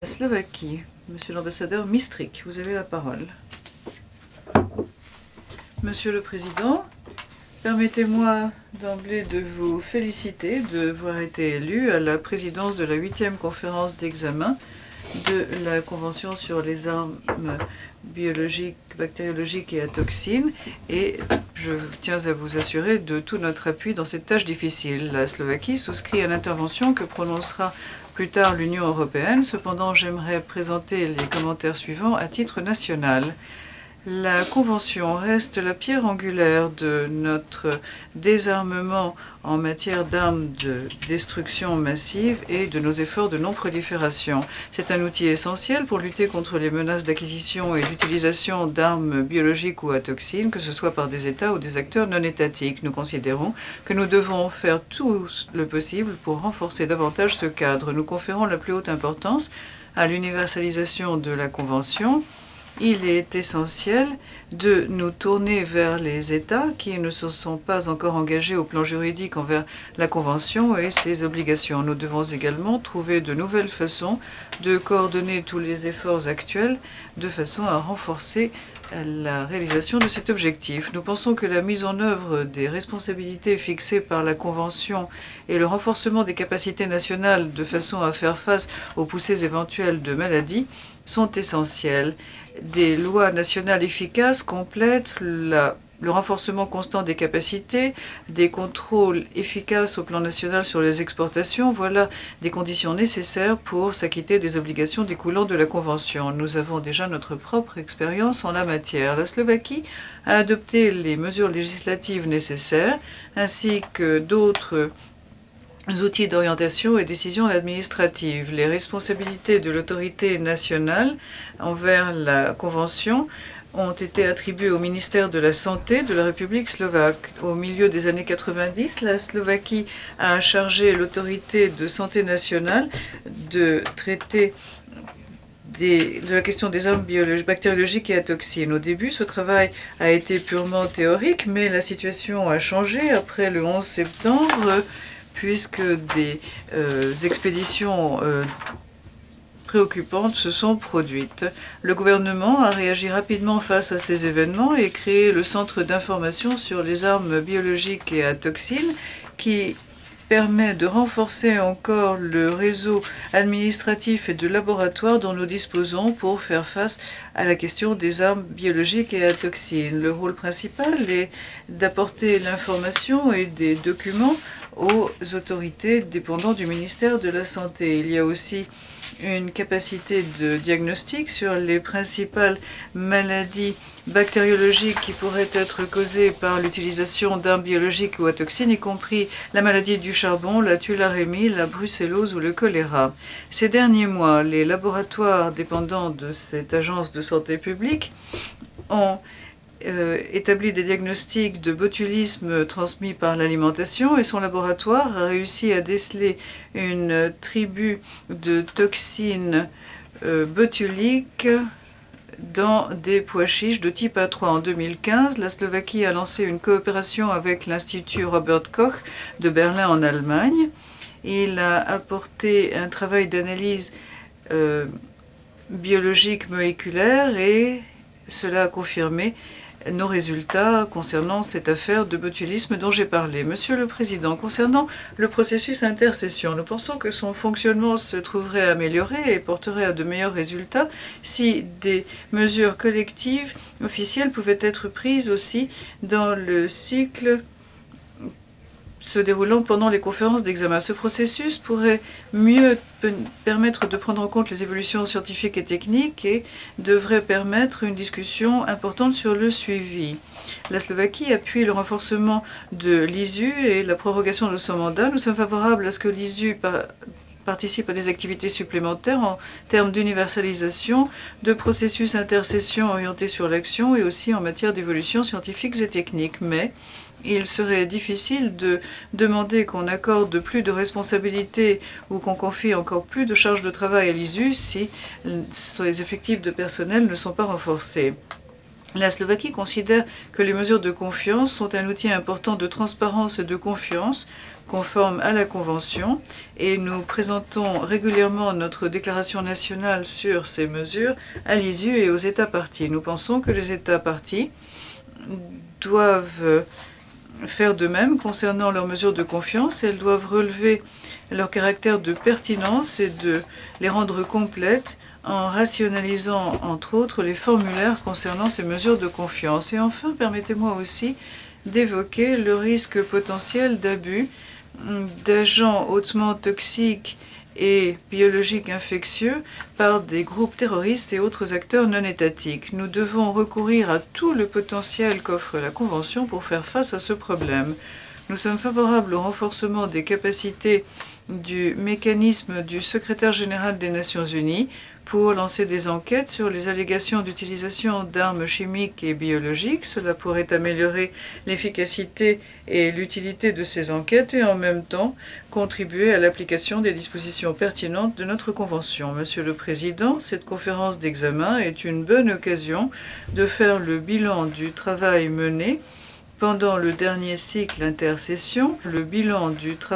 La Slovaquie, Monsieur l'ambassadeur Mistrik, vous avez la parole. Monsieur le Président, permettez-moi d'emblée de vous féliciter d'avoir été élu à la présidence de la 8e conférence d'examen de la Convention sur les armes biologiques, bactériologiques et à toxines, et je tiens à vous assurer de tout notre appui dans cette tâche difficile. La Slovaquie souscrit à l'intervention que prononcera plus tard l'Union européenne. Cependant, j'aimerais présenter les commentaires suivants à titre national. La Convention reste la pierre angulaire de notre désarmement en matière d'armes de destruction massive et de nos efforts de non-prolifération. C'est un outil essentiel pour lutter contre les menaces d'acquisition et d'utilisation d'armes biologiques ou à toxines, que ce soit par des États ou des acteurs non étatiques. Nous considérons que nous devons faire tout le possible pour renforcer davantage ce cadre. Nous conférons la plus haute importance à l'universalisation de la Convention. Il est essentiel de nous tourner vers les États qui ne se sont pas encore engagés au plan juridique envers la Convention et ses obligations. Nous devons également trouver de nouvelles façons de coordonner tous les efforts actuels de façon à renforcer la réalisation de cet objectif. Nous pensons que la mise en œuvre des responsabilités fixées par la Convention et le renforcement des capacités nationales de façon à faire face aux poussées éventuelles de maladies sont essentielles. Des lois nationales efficaces complètent le renforcement constant des capacités, des contrôles efficaces au plan national sur les exportations. Voilà des conditions nécessaires pour s'acquitter des obligations découlant de la Convention. Nous avons déjà notre propre expérience en la matière. La Slovaquie a adopté les mesures législatives nécessaires ainsi que d'autres outils d'orientation et décisions administratives. Les responsabilités de l'autorité nationale envers la Convention ont été attribuées au ministère de la Santé de la République slovaque. Au milieu des années 90, la Slovaquie a chargé l'autorité de santé nationale de traiter de la question des armes bactériologiques et à toxines. Au début, ce travail a été purement théorique, mais la situation a changé après le 11 septembre, puisque des expéditions préoccupantes se sont produites. Le gouvernement a réagi rapidement face à ces événements et créé le Centre d'information sur les armes biologiques et à toxines qui permet de renforcer encore le réseau administratif et de laboratoires dont nous disposons pour faire face à la question des armes biologiques et à toxines. Le rôle principal est d'apporter l'information et des documents aux autorités dépendant du ministère de la Santé. Il y a aussi une capacité de diagnostic sur les principales maladies bactériologiques qui pourraient être causées par l'utilisation d'armes biologiques ou à toxines, y compris la maladie du charbon, la tularhémie, la brucellose ou le choléra. Ces derniers mois, les laboratoires dépendants de cette agence de santé publique ont établi des diagnostics de botulisme transmis par l'alimentation et son laboratoire a réussi à déceler une tribu de toxines botuliques dans des pois chiches de type A3. En 2015, la Slovaquie a lancé une coopération avec l'Institut Robert Koch de Berlin en Allemagne. Il a apporté un travail d'analyse biologique moléculaire et cela a confirmé nos résultats concernant cette affaire de botulisme dont j'ai parlé. Monsieur le Président, concernant le processus intersession, nous pensons que son fonctionnement se trouverait amélioré et porterait à de meilleurs résultats si des mesures collectives officielles pouvaient être prises aussi dans le cycle se déroulant pendant les conférences d'examen. Ce processus pourrait mieux permettre de prendre en compte les évolutions scientifiques et techniques et devrait permettre une discussion importante sur le suivi. La Slovaquie appuie le renforcement de l'ISU et la prorogation de son mandat. Nous sommes favorables à ce que l'ISU participe à des activités supplémentaires en termes d'universalisation, de processus intersession orientés sur l'action et aussi en matière d'évolution scientifiques et techniques. Mais il serait difficile de demander qu'on accorde plus de responsabilités ou qu'on confie encore plus de charges de travail à l'ISU si les effectifs de personnel ne sont pas renforcés. La Slovaquie considère que les mesures de confiance sont un outil important de transparence et de confiance conforme à la Convention et nous présentons régulièrement notre déclaration nationale sur ces mesures à l'ISU et aux États parties. Nous pensons que les États parties doivent faire de même concernant leurs mesures de confiance. Elles doivent relever leur caractère de pertinence et de les rendre complètes en rationalisant, entre autres, les formulaires concernant ces mesures de confiance. Et enfin, permettez-moi aussi d'évoquer le risque potentiel d'abus d'agents hautement toxiques et biologiques infectieux par des groupes terroristes et autres acteurs non étatiques. Nous devons recourir à tout le potentiel qu'offre la Convention pour faire face à ce problème. Nous sommes favorables au renforcement des capacités du mécanisme du secrétaire général des Nations Unies pour lancer des enquêtes sur les allégations d'utilisation d'armes chimiques et biologiques. Cela pourrait améliorer l'efficacité et l'utilité de ces enquêtes et en même temps contribuer à l'application des dispositions pertinentes de notre Convention. Monsieur le Président, cette conférence d'examen est une bonne occasion de faire le bilan du travail mené pendant le dernier cycle intersession, le bilan du travail